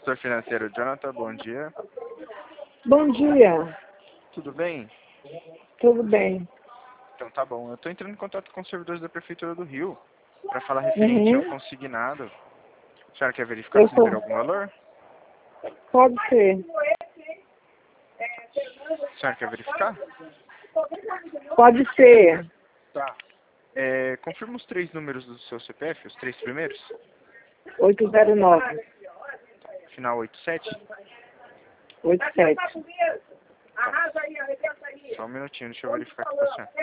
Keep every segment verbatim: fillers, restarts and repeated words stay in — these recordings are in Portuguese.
gestor financeiro Jonathan, bom dia. Bom dia, Tudo bem? tudo bem? Então tá bom. Eu estou entrando em contato com os servidores da Prefeitura do Rio para falar referente Uhum. ao consignado. A senhora quer verificar Eu se sou... liberou algum valor? Pode ser, A senhora quer verificar? pode ser. Tá. É, confirma os três números do seu C P F, os três primeiros. oito zero nove, Final oito sete. oito sete. Só um minutinho, deixa eu verificar aqui para a senhora.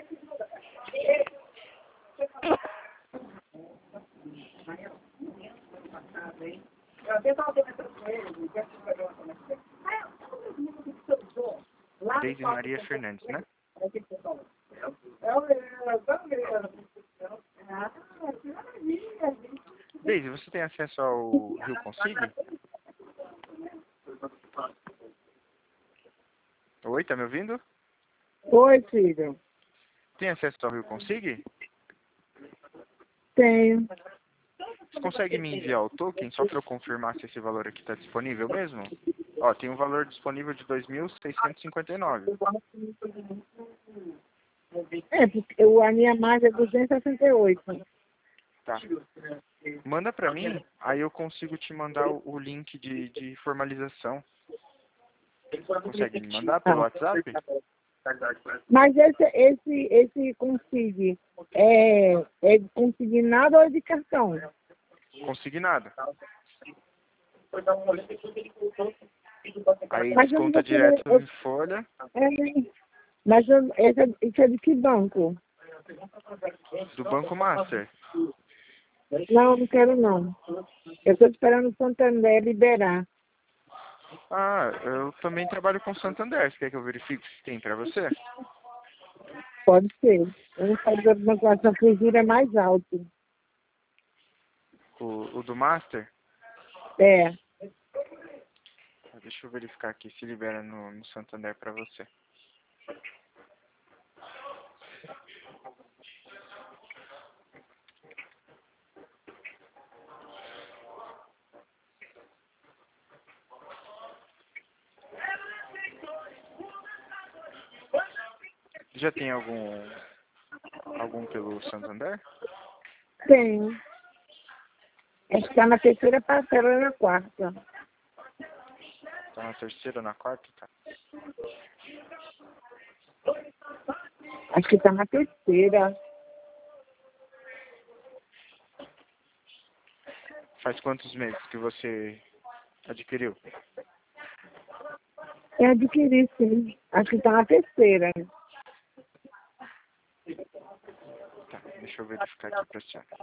Deise Maria Fernandes, né? Deise, você tem acesso ao Rio Consigne? Oi, tá me ouvindo? Oi, filho. Tem acesso ao Rio Consigne? Tenho. Você consegue me enviar o token só para eu confirmar se esse valor aqui está disponível mesmo? Ó, tem um valor disponível de dois mil seiscentos e cinquenta e nove. É, porque eu, a minha margem é duzentos e sessenta e oito. Tá. Manda pra mim, aí eu consigo te mandar o, o link de, de formalização. Consegue me mandar pelo WhatsApp? Mas esse, esse, esse consigne é, é de consignado ou é de cartão? Consignado. Aí Mas eu não desconta vou querer... direto eu- em folha. é, mas eu, esse, é, isso é de que banco? Do Banco Master. Não, não quero não. Eu estou esperando o Santander liberar. Ah, eu também trabalho com Santander. Você quer que eu verifique se tem pra você? Pode ser. Eu não sei se a classe de juro é mais alto. O, o do Master? É. Deixa eu verificar aqui se libera no, no Santander pra você. Já tem algum algum pelo Santander? Tenho. Acho que está na terceira parcela ou na quarta. Tá na terceira ou na quarta? Tá. Acho que está na terceira. Faz quantos meses que você adquiriu? Eu adquiri, sim. Acho que está na terceira. Tá, deixa eu verificar aqui pra senhora.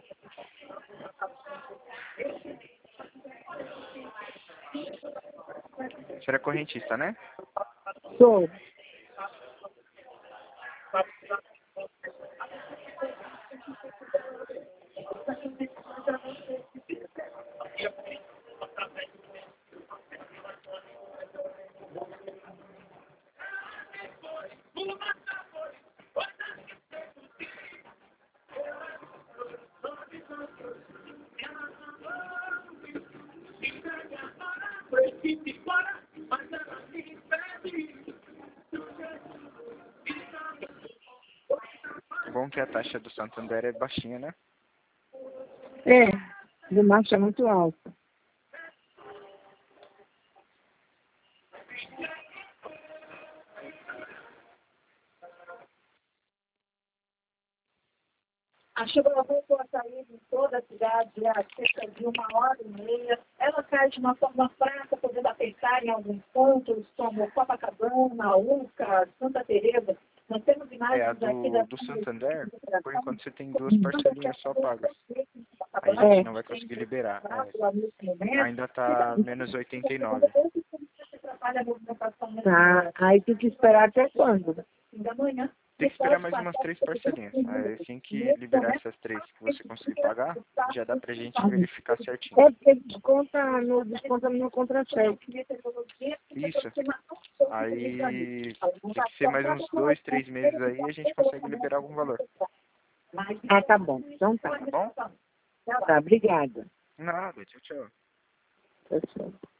Você era correntista, né? Sou. Bom que a taxa do Santander é baixinha, né? É. Do macho é muito alto. A chuva voltou a sair em toda a cidade há cerca de uma hora e meia. Ela cai de uma forma fraca, podendo apertar em alguns pontos, como Copacabana, Uca, Santa Teresa. Nós temos É, imagens a aqui do, da... do Santander, por enquanto você tem duas parcelinhas só pagas. Aí a É. gente não vai conseguir liberar. É, ainda tá menos oitenta e nove. Tá. Aí tem que esperar até quando? Da manhã. Tem que esperar mais umas três parcelinhas. Aí assim que liberar essas três que você conseguir pagar, já dá pra gente verificar certinho. É porque desconta no, desconta no meu contra-cheque. Isso. Aí tem que ser mais uns dois, três meses aí e a gente consegue liberar algum valor. Ah, tá bom. Então tá. Tá bom? Tá, obrigada. Nada, tchau, tchau. Tchau, tchau.